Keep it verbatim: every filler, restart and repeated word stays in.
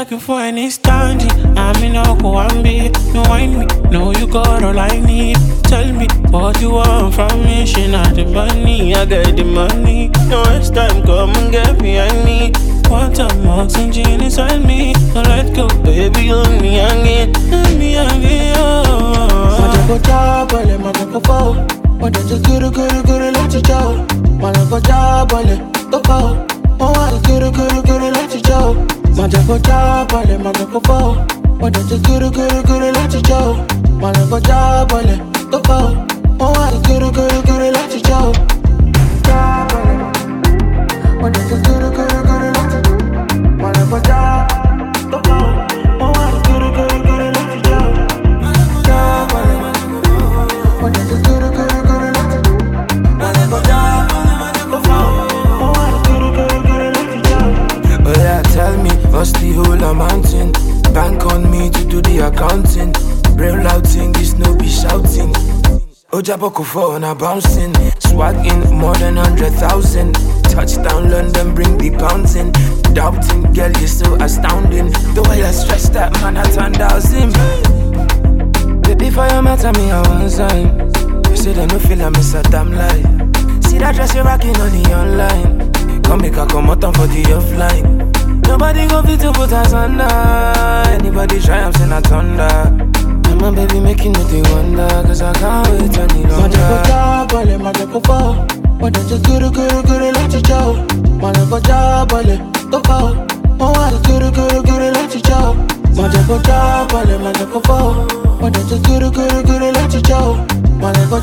checking for any standy. I'm in a Kuambi, you wind me, know you got all I need. Tell me what you want from me, she not the money, I get the money. No waste time, come and get behind me. One time, oxygen inside me. So let go, baby, hold me again, hold me again, oh. Mata go jabale, mata go fall. Mata just guru guru guru let you go. Mata go jabale, go fall. Oh, I guru guru guru let you go. Mata go jabale, mata go fall. Mata just guru guru guru let you go. Mata go jabale, go fall. Oh, I guru guru guru let you go. Jabale, mata just guru guru guru let you go. Mata go jabale, go fall. Oh, I guru guru guru let you go. Jabale, mata just guru guru guru let you go. Mata go jabale, go fall. Oh, I guru guru guru let you go. Oh yeah, tell me, what's the whole amounting? Bank on me to do the accounting. Real loud thing, this no be shouting. Ojaboko for on a bouncing. Swagging more than hundred thousand. Touchdown London, bring the pounds in. Doubting, girl, you're so astounding. The way I stretch that man, I turned thousand. Baby, for your matter, me I want sign. You said I no feel I miss a damn lie. See that dress you're rocking on the online. Come make a come out for the offline. Nobody go fit to put us under. Anybody try, I'm saying I thunder. And my baby making me they wonder. Cause I can't wait any longer. Mata go jabale, mata go fall. Mata just guru guru guru let you go. Mata go jabale, go fall. Oh, I guru guru guru let you go. Mata go jabale, mata go fall. Mata just guru guru guru let you go. Mata go